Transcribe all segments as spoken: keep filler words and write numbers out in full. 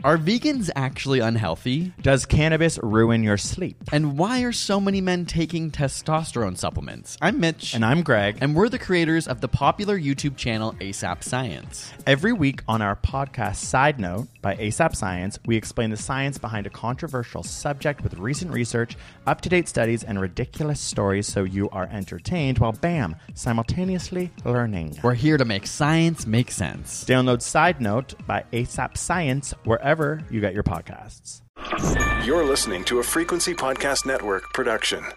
Are vegans actually unhealthy? Does cannabis ruin your sleep? And why are so many men taking testosterone supplements? I'm Mitch. And I'm Greg. And we're the creators of the popular YouTube channel ASAP Science. Every week on our podcast Side Note by ASAP Science, we explain the science behind a controversial subject with recent research, up-to-date studies, and ridiculous stories so you are entertained while, bam, simultaneously learning. We're here to make science make sense. Download Side Note by ASAP Science wherever you get your podcasts. You're listening to a Frequency Podcast Network production.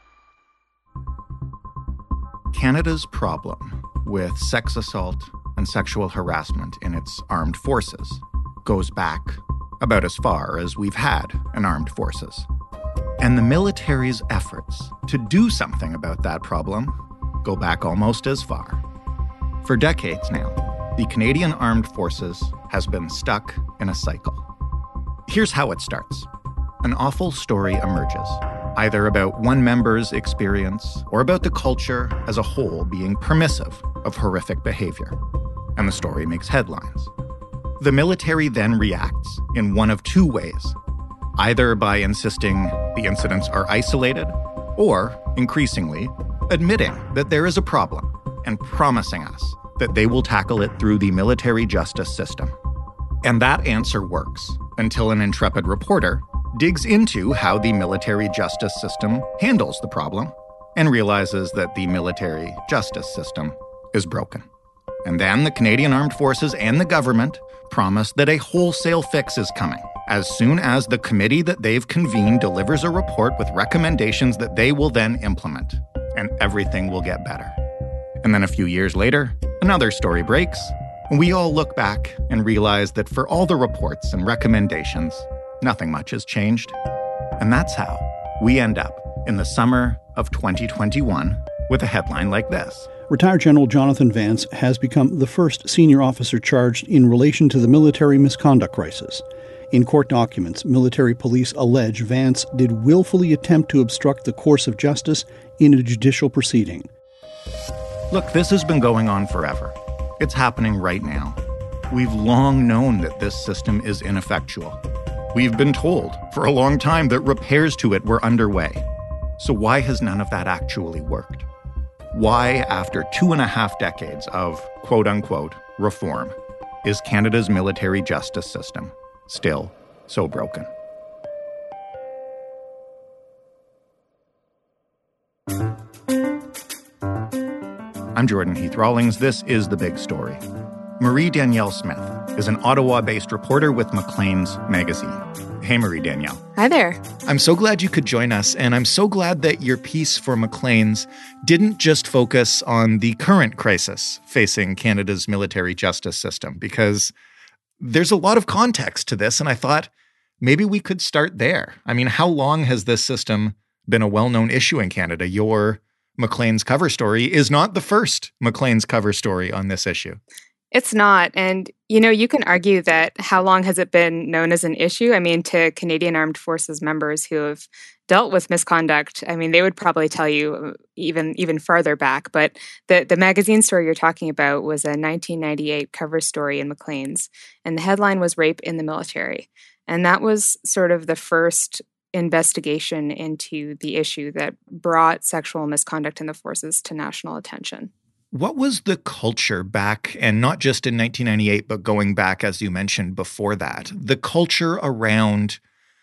Canada's problem with sex assault and sexual harassment in its armed forces goes back about as far as we've had an armed forces. And the military's efforts to do something about that problem go back almost as far. For decades now, the Canadian Armed Forces has been stuck in a cycle. Here's how it starts. An awful story emerges, either about one member's experience or about the culture as a whole being permissive of horrific behavior, and the story makes headlines. The military then reacts in one of two ways, either by insisting the incidents are isolated or, increasingly, admitting that there is a problem and promising us that they will tackle it through the military justice system. And that answer works until an intrepid reporter digs into how the military justice system handles the problem and realizes that the military justice system is broken. And then the Canadian Armed Forces and the government promise that a wholesale fix is coming as soon as the committee that they've convened delivers a report with recommendations that they will then implement, and everything will get better. And then a few years later, another story breaks, and we all look back and realize that for all the reports and recommendations, nothing much has changed. And that's how we end up in the summer of twenty twenty-one with a headline like this. Retired General Jonathan Vance has become the first senior officer charged in relation to the military misconduct crisis. In court documents, military police allege Vance did willfully attempt to obstruct the course of justice in a judicial proceeding. Look, this has been going on forever. It's happening right now. We've long known that this system is ineffectual. We've been told for a long time that repairs to it were underway. So why has none of that actually worked? Why, after two and a half decades of quote-unquote reform, is Canada's military justice system still so broken? I'm Jordan Heath Rawlings. This is The Big Story. Marie-Danielle Smith is an Ottawa-based reporter with Maclean's magazine. Hey, Marie-Danielle. Hi there. I'm so glad you could join us, and I'm so glad that your piece for Maclean's didn't just focus on the current crisis facing Canada's military justice system, because there's a lot of context to this, and I thought maybe we could start there. I mean, how long has this system been a well-known issue in Canada? Your Maclean's cover story is not the first Maclean's cover story on this issue. It's not. And, you know, you can argue that how long has it been known as an issue? I mean, to Canadian Armed Forces members who have dealt with misconduct, I mean, they would probably tell you even even farther back. But the, the magazine story you're talking about was a nineteen ninety-eight cover story in Maclean's. And the headline was Rape in the Military. And that was sort of the first investigation into the issue that brought sexual misconduct in the forces to national attention. What was the culture back, and not just in nineteen ninety-eight, but going back, as you mentioned, before that, the culture around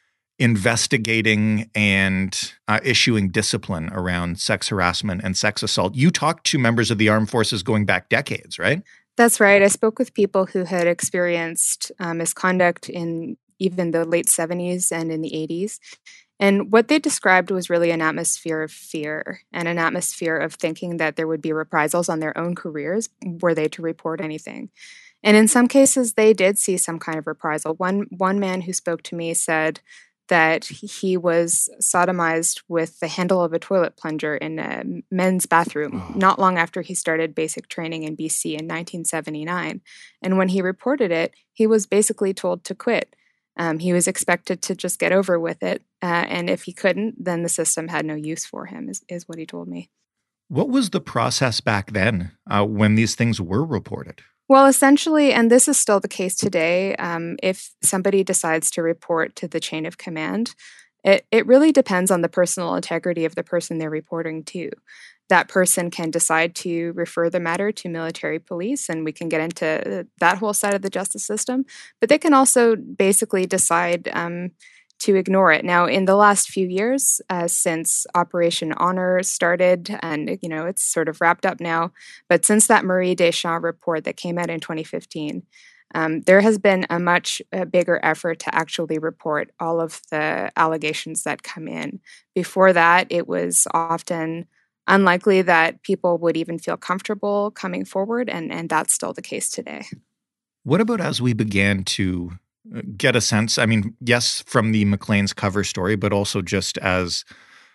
investigating and uh, issuing discipline around sex harassment and sex assault? You talked to members of the armed forces going back decades, right? That's right. I spoke with people who had experienced uh, misconduct in even the late seventies and in the eighties. And what they described was really an atmosphere of fear and an atmosphere of thinking that there would be reprisals on their own careers were they to report anything. And in some cases, they did see some kind of reprisal. One, one man who spoke to me said that he was sodomized with the handle of a toilet plunger in a men's bathroom oh. not long after he started basic training in B C in nineteen seventy-nine. And when he reported it, he was basically told to quit. Um, he was expected to just get over with it. Uh, and if he couldn't, then the system had no use for him, is, is what he told me. What was the process back then uh, when these things were reported? Well, essentially, and this is still the case today, um, if somebody decides to report to the chain of command, it, it really depends on the personal integrity of the person they're reporting to. That person can decide to refer the matter to military police, and we can get into that whole side of the justice system. But they can also basically decide um, to ignore it. Now, in the last few years, uh, since Operation Honor started, and you know it's sort of wrapped up now, but since that Marie Deschamps report that came out in twenty fifteen, um, there has been a much uh, bigger effort to actually report all of the allegations that come in. Before that, it was often unlikely that people would even feel comfortable coming forward, and, and that's still the case today. What about as we began to get a sense, I mean, yes, from the Maclean's cover story, but also just as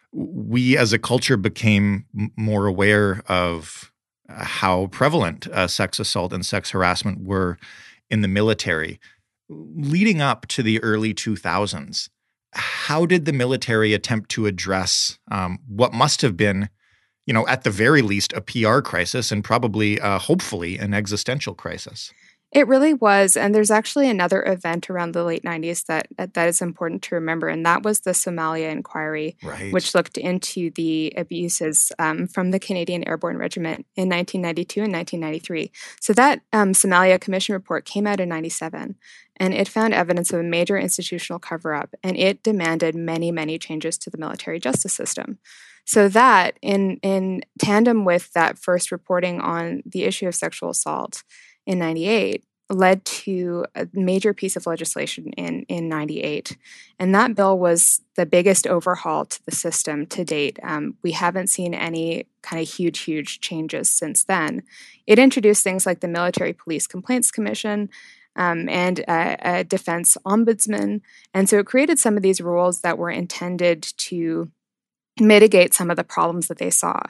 we as a culture became m- more aware of how prevalent uh, sex assault and sex harassment were in the military, leading up to the early two thousands, how did the military attempt to address um, what must have been, you know, at the very least, a P R crisis and probably, uh, hopefully, an existential crisis? It really was. And there's actually another event around the late nineties that that is important to remember, and that was the Somalia Inquiry, Right. which looked into the abuses um, from the Canadian Airborne Regiment in nineteen ninety-two and nineteen ninety-three. So that um, Somalia Commission report came out in ninety-seven, and it found evidence of a major institutional cover-up, and it demanded many, many changes to the military justice system. So that, in in tandem with that first reporting on the issue of sexual assault in ninety-eight, led to a major piece of legislation in, in ninety-eight. And that bill was the biggest overhaul to the system to date. Um, we haven't seen any kind of huge, huge changes since then. It introduced things like the Military Police Complaints Commission um, and a, a defense ombudsman. And so it created some of these rules that were intended to mitigate some of the problems that they saw.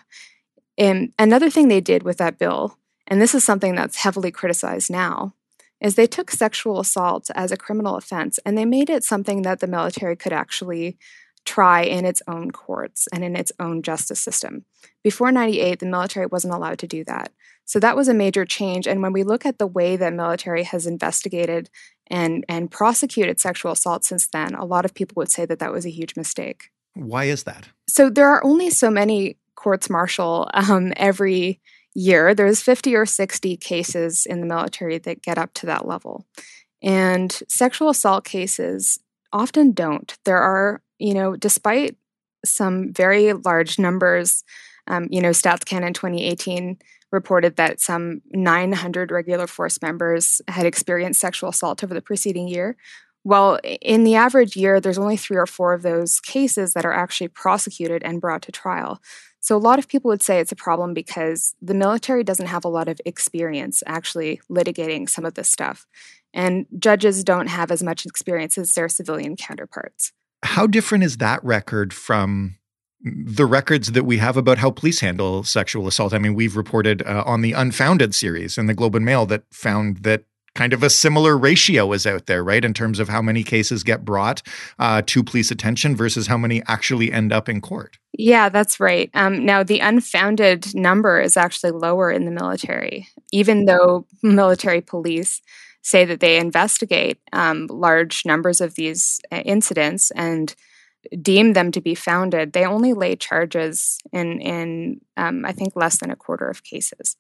And another thing they did with that bill, and this is something that's heavily criticized now, is they took sexual assault as a criminal offense and they made it something that the military could actually try in its own courts and in its own justice system. Before ninety-eight, the military wasn't allowed to do that. So that was a major change. And when we look at the way that military has investigated and, and prosecuted sexual assault since then, a lot of people would say that that was a huge mistake. Why is that? So there are only so many courts-martial um, every year. There's fifty or sixty cases in the military that get up to that level. And sexual assault cases often don't. There are, you know, despite some very large numbers, um, you know, StatsCan in twenty eighteen reported that some nine hundred regular force members had experienced sexual assault over the preceding year. Well, in the average year, there's only three or four of those cases that are actually prosecuted and brought to trial. So a lot of people would say it's a problem because the military doesn't have a lot of experience actually litigating some of this stuff. And judges don't have as much experience as their civilian counterparts. How different is that record from the records that we have about how police handle sexual assault? I mean, we've reported uh, on the Unfounded series in the Globe and Mail that found that kind of a similar ratio is out there, right, in terms of how many cases get brought uh, to police attention versus how many actually end up in court. Yeah, that's right. Um, now, the unfounded number is actually lower in the military, even though military police say that they investigate um, large numbers of these uh, incidents and deem them to be founded. They only lay charges in, in um, I think, less than a quarter of cases.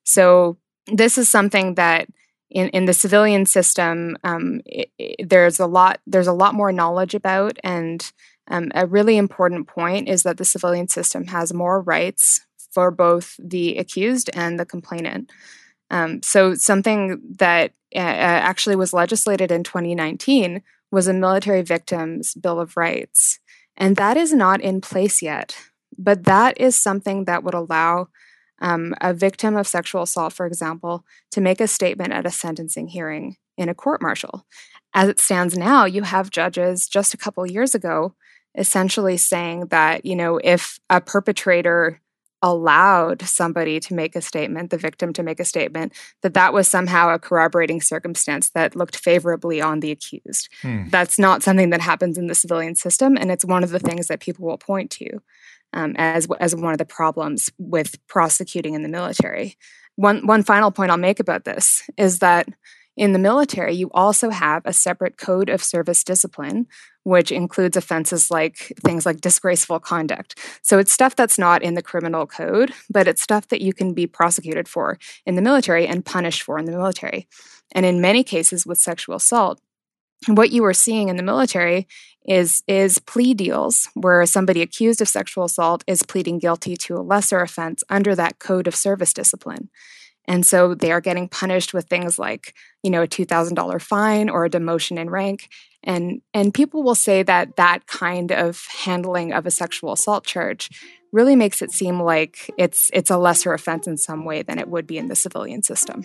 So this is something that In, in the civilian system, um, it, it, there's a lot there's a lot more knowledge about, and um, a really important point is that the civilian system has more rights for both the accused and the complainant. Um, so something that uh, actually was legislated in twenty nineteen was a Military Victims Bill of Rights, and that is not in place yet. But that is something that would allow Um, a victim of sexual assault, for example, to make a statement at a sentencing hearing in a court-martial. As it stands now, you have judges just a couple years ago essentially saying that, you know, if a perpetrator allowed somebody to make a statement, the victim to make a statement, that that was somehow a corroborating circumstance that looked favorably on the accused. Hmm. That's not something that happens in the civilian system, and it's one of the things that people will point to Um, as as one of the problems with prosecuting in the military. one one final point I'll make about this is that in the military, you also have a separate code of service discipline, which includes offenses like things like disgraceful conduct. So it's stuff that's not in the criminal code, but it's stuff that you can be prosecuted for in the military and punished for in the military. And in many cases with sexual assault, what you are seeing in the military is, is plea deals where somebody accused of sexual assault is pleading guilty to a lesser offense under that code of service discipline. And so they are getting punished with things like, you know, a two thousand dollars fine or a demotion in rank. And, and people will say that that kind of handling of a sexual assault charge really makes it seem like it's it's a lesser offense in some way than it would be in the civilian system.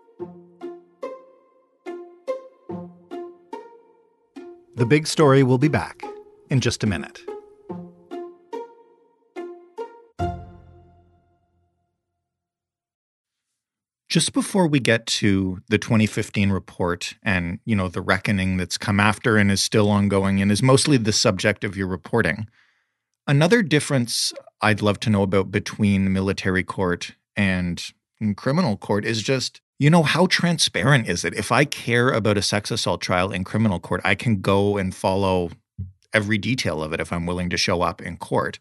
The Big Story will be back in just a minute. Just before we get to the twenty fifteen report and, you know, the reckoning that's come after and is still ongoing and is mostly the subject of your reporting, another difference I'd love to know about between military court and criminal court is just, you know, how transparent is it? If I care about a sex assault trial in criminal court, I can go and follow every detail of it if I'm willing to show up in court.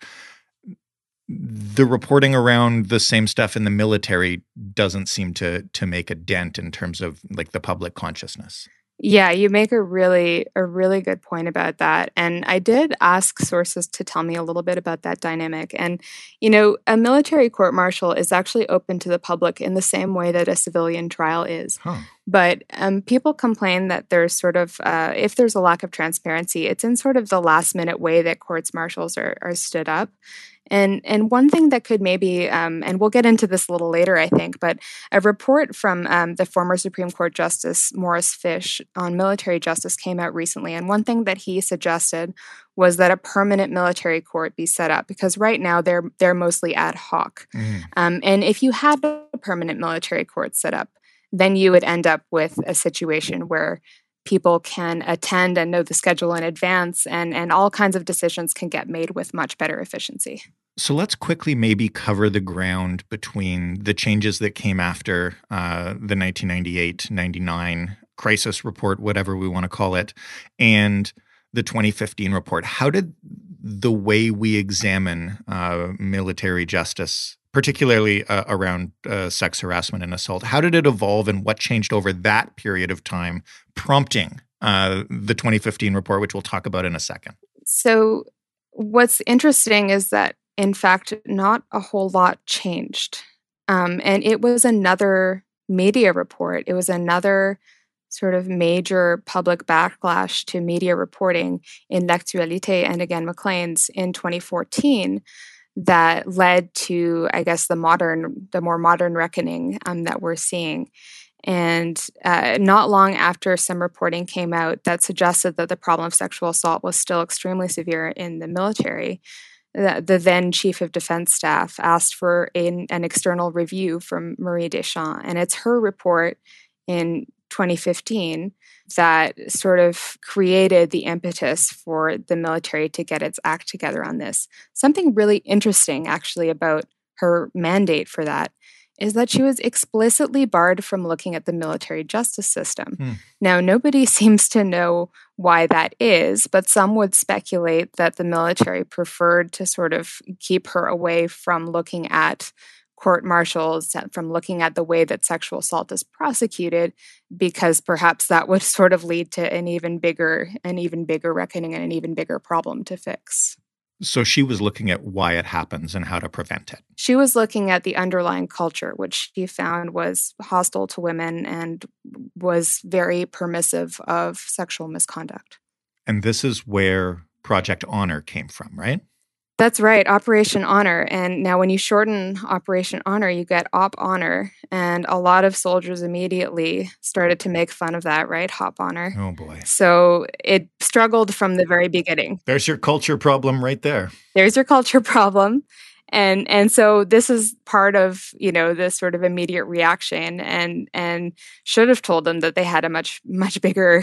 The reporting around the same stuff in the military doesn't seem to to make a dent in terms of like the public consciousness. Yeah, you make a really a really good point about that. And I did ask sources to tell me a little bit about that dynamic. And, you know, a military court-martial is actually open to the public in the same way that a civilian trial is. Huh. But um, people complain that there's sort of, uh, if there's a lack of transparency, it's in sort of the last-minute way that courts-martials are, are stood up. And and one thing that could maybe, um, and we'll get into this a little later, I think, but a report from um, the former Supreme Court Justice Morris Fish on military justice came out recently. And one thing that he suggested was that a permanent military court be set up, because right now they're they're mostly ad hoc. Mm. Um, and if you had a permanent military court set up, then you would end up with a situation where people can attend and know the schedule in advance, and, and all kinds of decisions can get made with much better efficiency. So let's quickly maybe cover the ground between the changes that came after uh, the nineteen ninety-eight ninety-nine crisis report, whatever we want to call it, and the twenty fifteen report. How did the way we examine uh, military justice, particularly uh, around uh, sex harassment and assault, how did it evolve and what changed over that period of time, prompting uh, the twenty fifteen report, which we'll talk about in a second? So what's interesting is that, in fact, not a whole lot changed. Um, and it was another media report. It was another sort of major public backlash to media reporting in L'Actualité and again Maclean's in twenty fourteen that led to, I guess, the modern, the more modern reckoning um, that we're seeing. And uh, not long after some reporting came out that suggested that the problem of sexual assault was still extremely severe in the military, the, the then Chief of Defense Staff asked for a, an external review from Marie Deschamps. And it's her report in twenty fifteen that sort of created the impetus for the military to get its act together on this. Something really interesting, actually, about her mandate for that is that she was explicitly barred from looking at the military justice system. Hmm. Now, nobody seems to know why that is, but some would speculate that the military preferred to sort of keep her away from looking at court-martials, from looking at the way that sexual assault is prosecuted, because perhaps that would sort of lead to an even bigger, an even bigger reckoning and an even bigger problem to fix. So she was looking at why it happens and how to prevent it. She was looking at the underlying culture, which she found was hostile to women and was very permissive of sexual misconduct. And this is where Project Honor came from, right? That's right, Operation Honor. And now when you shorten Operation Honor, you get Op Honor. And a lot of soldiers immediately started to make fun of that, right? Hop Honor. Oh, boy. So it struggled from the very beginning. There's your culture problem right there. There's your culture problem. And and so this is part of, you know, this sort of immediate reaction, and and should have told them that they had a much, much bigger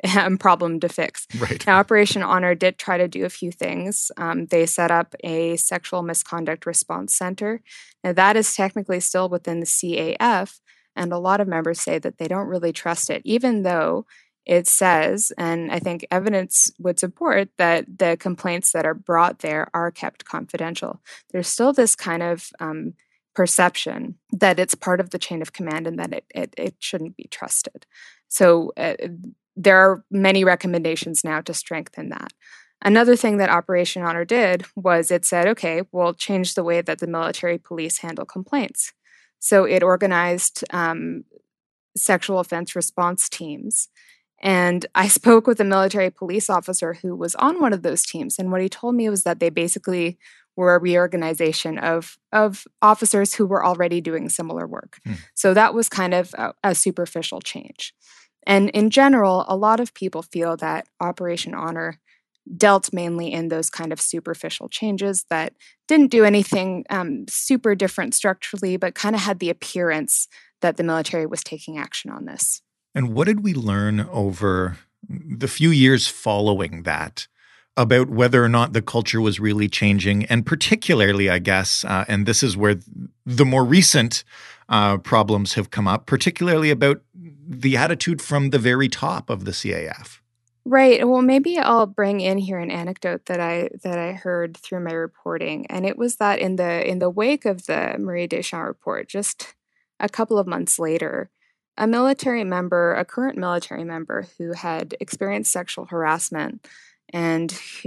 um, problem to fix. Right. Now, Operation Honor did try to do a few things. Um, they set up a sexual misconduct response center. Now, that is technically still within the C A F, and a lot of members say that they don't really trust it, even though it says, and I think evidence would support, that the complaints that are brought there are kept confidential. There's still this kind of um, perception that it's part of the chain of command and that it, it, it shouldn't be trusted. So uh, there are many recommendations now to strengthen that. Another thing that Operation Honor did was it said, okay, we'll change the way that the military police handle complaints. So it organized um, sexual offense response teams. And I spoke with a military police officer who was on one of those teams. And what he told me was that they basically were a reorganization of, of officers who were already doing similar work. Hmm. So that was kind of a, a superficial change. And in general, a lot of people feel that Operation Honor dealt mainly in those kind of superficial changes that didn't do anything um, super different structurally, but kind of had the appearance that the military was taking action on this. And what did we learn over the few years following that about whether or not the culture was really changing? And particularly, I guess, uh, and this is where the more recent uh, problems have come up, particularly about the attitude from the very top of the C A F. Right. Well, maybe I'll bring in here an anecdote that I that I heard through my reporting, and it was that in the in the wake of the Marie Deschamps report, just a couple of months later, a military member, a current military member who had experienced sexual harassment and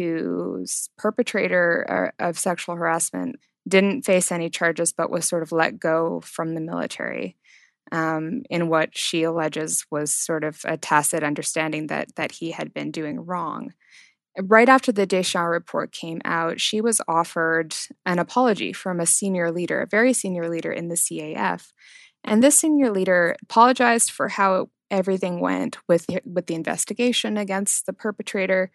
whose perpetrator of sexual harassment didn't face any charges but was sort of let go from the military um, in what she alleges was sort of a tacit understanding that that he had been doing wrong. Right after the Deschamps report came out, she was offered an apology from a senior leader, a very senior leader in the C A F. And this senior leader apologized for how everything went with, with the investigation against the perpetrator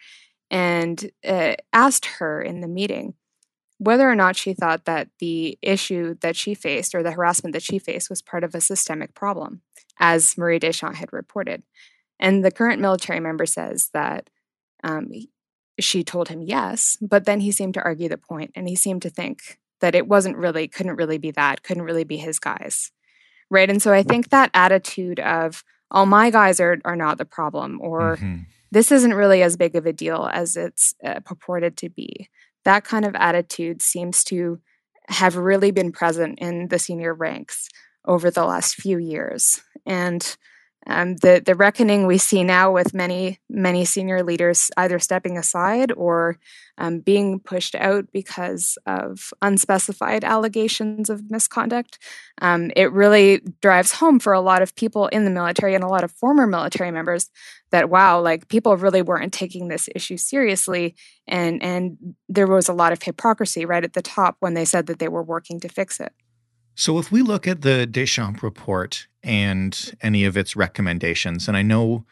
and uh, asked her in the meeting whether or not she thought that the issue that she faced or the harassment that she faced was part of a systemic problem, as Marie Deschamps had reported. And the current military member says that um, she told him yes, but then he seemed to argue the point, and he seemed to think that it wasn't really, couldn't really be that, couldn't really be his guys. Right. And so I think that attitude of, oh, my guys are, are not the problem, or mm-hmm. this isn't really as big of a deal as it's uh, purported to be. That kind of attitude seems to have really been present in the senior ranks over the last few years. And um, the, the reckoning we see now with many, many senior leaders either stepping aside or um, being pushed out because of unspecified allegations of misconduct, um, it really drives home for a lot of people in the military and a lot of former military members that, wow, like people really weren't taking this issue seriously. And, and there was a lot of hypocrisy right at the top when they said that they were working to fix it. So if we look at the Deschamps report and any of its recommendations, and I know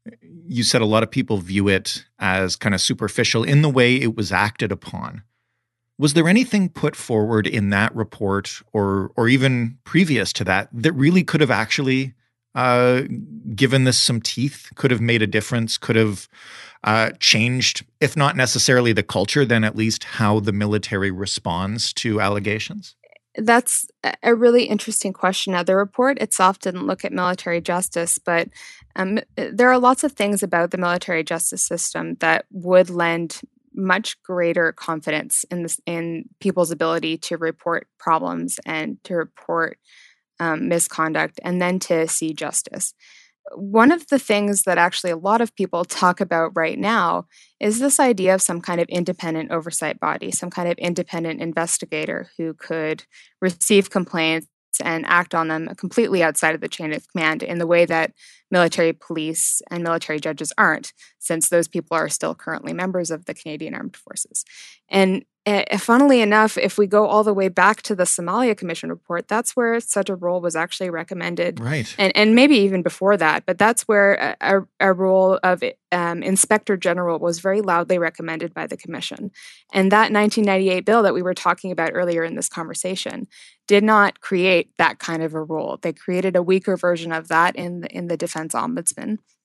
you said a lot of people view it as kind of superficial in the way it was acted upon. Was there anything put forward in that report or or even previous to that that really could have actually uh, given this some teeth, could have made a difference, could have uh, changed, if not necessarily the culture, then at least how the military responds to allegations? That's a really interesting question. Now, the report itself didn't look at military justice, but um, there are lots of things about the military justice system that would lend much greater confidence in this, in people's ability to report problems and to report um, misconduct and then to see justice. One of the things that actually a lot of people talk about right now is this idea of some kind of independent oversight body, some kind of independent investigator who could receive complaints and act on them completely outside of the chain of command in the way that military police and military judges aren't, since those people are still currently members of the Canadian Armed Forces. And uh, funnily enough, if we go all the way back to the Somalia Commission report, that's where such a role was actually recommended. Right. And, and maybe even before that, but that's where a, a role of um, Inspector General was very loudly recommended by the Commission. And that nineteen ninety-eight bill that we were talking about earlier in this conversation did not create that kind of a role. They created a weaker version of that in the, in the Defense Ombudsman.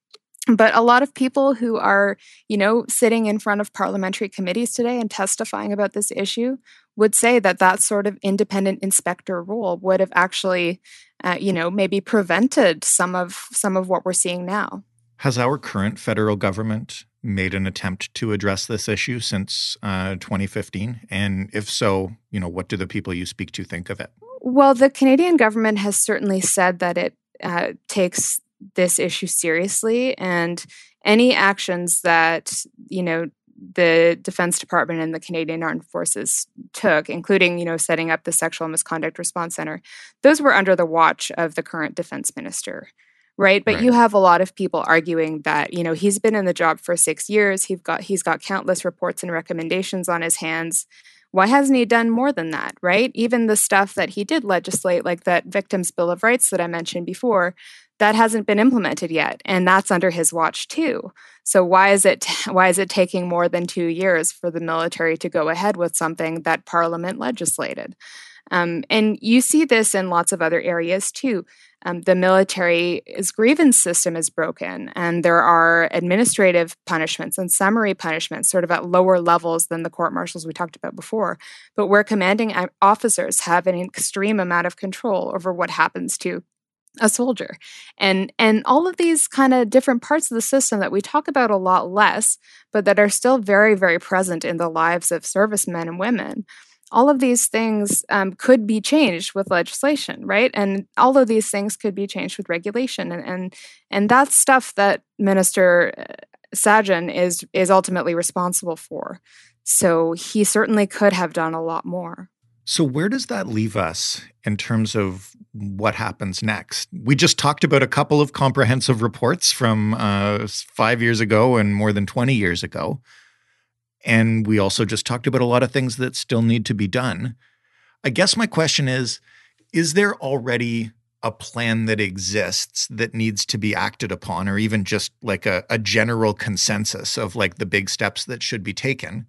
But a lot of people who are, you know, sitting in front of parliamentary committees today and testifying about this issue would say that that sort of independent inspector role would have actually, uh, you know, maybe prevented some of some of what we're seeing now. Has our current federal government made an attempt to address this issue since uh, twenty fifteen? And if so, you know, what do the people you speak to think of it? Well, the Canadian government has certainly said that it uh, takes this issue seriously, and any actions that, you know, the Defense Department and the Canadian Armed Forces took, including, you know, setting up the Sexual Misconduct Response Center, those were under the watch of the current defense minister, right? But Right. you have a lot of people arguing that, you know, he's been in the job for six years. He's got he's got countless reports and recommendations on his hands. Why hasn't he done more than that, right? Even the stuff that he did legislate, like that Victims' Bill of Rights that I mentioned before, that hasn't been implemented yet, and that's under his watch too. So why is it why is it taking more than two years for the military to go ahead with something that Parliament legislated? Um, and you see this in lots of other areas too. Um, the military's grievance system is broken, and there are administrative punishments and summary punishments sort of at lower levels than the court martials we talked about before, but where commanding officers have an extreme amount of control over what happens to a soldier. And and all of these kind of different parts of the system that we talk about a lot less, but that are still very, very present in the lives of servicemen and women. All of these things um, could be changed with legislation, right? And all of these things could be changed with regulation. And and, and that's stuff that Minister Sajjan is is ultimately responsible for. So he certainly could have done a lot more. So where does that leave us in terms of what happens next? We just talked about a couple of comprehensive reports from uh, five years ago and more than twenty years ago. And we also just talked about a lot of things that still need to be done. I guess my question is, is there already a plan that exists that needs to be acted upon, or even just like a, a general consensus of like the big steps that should be taken?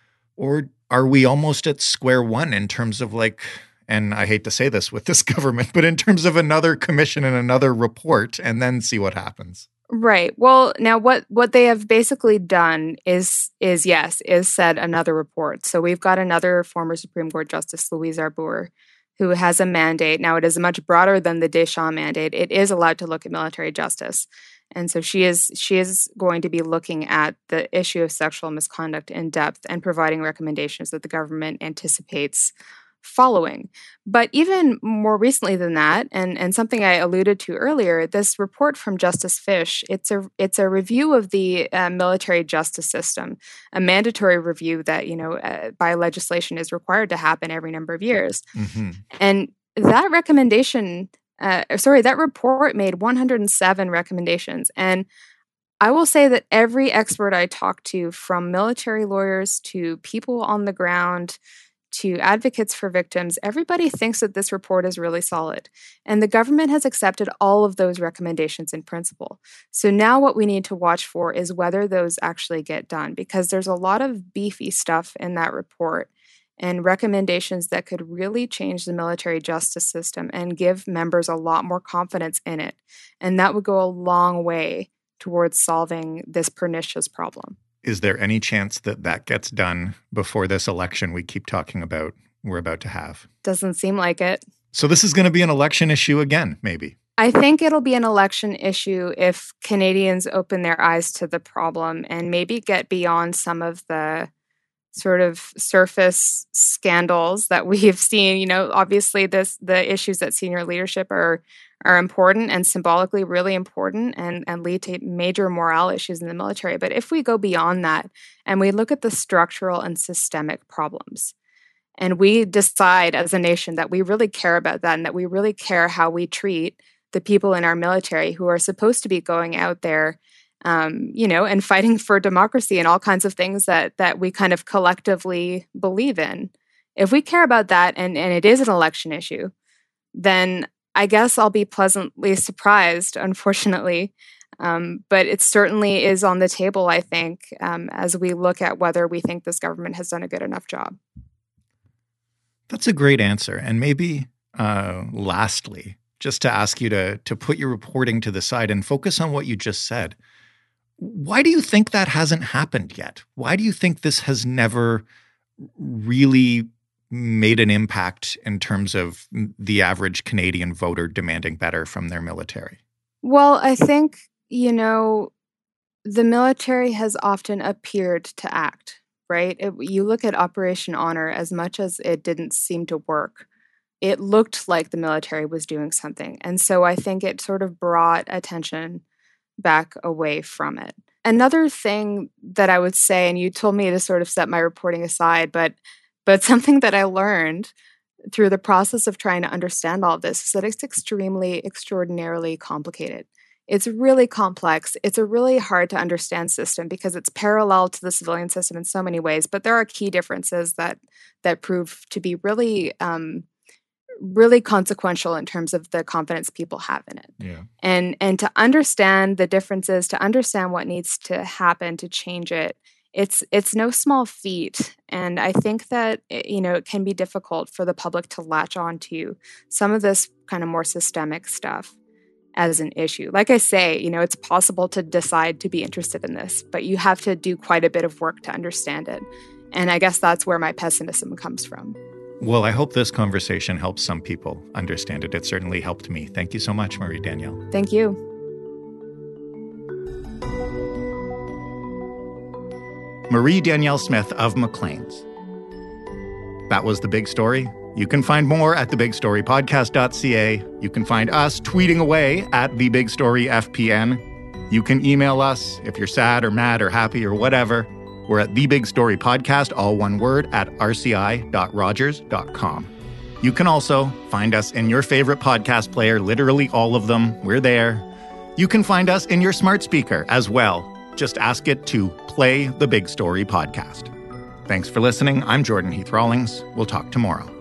Or are we almost at square one in terms of like, and I hate to say this with this government, but in terms of another commission and another report and then see what happens? Right. Well, now what, what they have basically done is, is yes, is said another report. So we've got another former Supreme Court Justice, Louise Arbour, who has a mandate. Now, it is much broader than the Deschamps mandate. It is allowed to look at military justice. And so she is she is going to be looking at the issue of sexual misconduct in depth and providing recommendations that the government anticipates following. But even more recently than that, and, and something I alluded to earlier, this report from Justice Fish, it's a it's a review of the uh, military justice system, a mandatory review that, you know, uh, by legislation is required to happen every number of years. Mm-hmm. And that recommendation, uh, sorry, that report made one hundred seven recommendations. And I will say that every expert I talked to, from military lawyers to people on the ground, to advocates for victims, everybody thinks that this report is really solid. And the government has accepted all of those recommendations in principle. So now what we need to watch for is whether those actually get done, because there's a lot of beefy stuff in that report and recommendations that could really change the military justice system and give members a lot more confidence in it. And that would go a long way towards solving this pernicious problem. Is there any chance that that gets done before this election we keep talking about we're about to have? Doesn't seem like it. So this is going to be an election issue again, maybe. I think it'll be an election issue if Canadians open their eyes to the problem and maybe get beyond some of the sort of surface scandals that we've seen. You know, obviously this the issues at senior leadership are are important and symbolically really important and, and lead to major morale issues in the military. But if we go beyond that and we look at the structural and systemic problems, and we decide as a nation that we really care about that and that we really care how we treat the people in our military who are supposed to be going out there, um, you know, and fighting for democracy and all kinds of things that that we kind of collectively believe in. If we care about that and, and it is an election issue, then I guess I'll be pleasantly surprised, unfortunately. Um, but it certainly is on the table, I think, um, as we look at whether we think this government has done a good enough job. That's a great answer. And maybe uh, lastly, just to ask you to to put your reporting to the side and focus on what you just said. Why do you think that hasn't happened yet? Why do you think this has never really made an impact in terms of the average Canadian voter demanding better from their military? Well, I think, you know, the military has often appeared to act, right? It, you look at Operation Honor, as much as it didn't seem to work, it looked like the military was doing something. And so I think it sort of brought attention back away from it. Another thing that I would say, and you told me to sort of set my reporting aside, but but something that I learned through the process of trying to understand all of this is that it's extremely, extraordinarily complicated. It's really complex. It's a really hard to understand system because it's parallel to the civilian system in so many ways, but there are key differences that that prove to be really um, really consequential in terms of the confidence people have in it. Yeah. And and to understand the differences, to understand what needs to happen to change it, it's it's no small feat. And I think that, you know, it can be difficult for the public to latch on to some of this kind of more systemic stuff as an issue. Like I say, you know, it's possible to decide to be interested in this, but you have to do quite a bit of work to understand it. And I guess that's where my pessimism comes from. Well, I hope this conversation helps some people understand it. It certainly helped me. Thank you so much, Marie-Danielle. Thank you. Marie-Danielle Smith of Maclean's. That was The Big Story. You can find more at the big story podcast dot c a. You can find us tweeting away at The Big Story F P N. You can email us if you're sad or mad or happy or whatever. We're at The Big Story Podcast, all one word, at r c i dot rogers dot com. You can also find us in your favorite podcast player, literally all of them. We're there. You can find us in your smart speaker as well. Just ask it to play The Big Story Podcast. Thanks for listening. I'm Jordan Heath Rawlings. We'll talk tomorrow.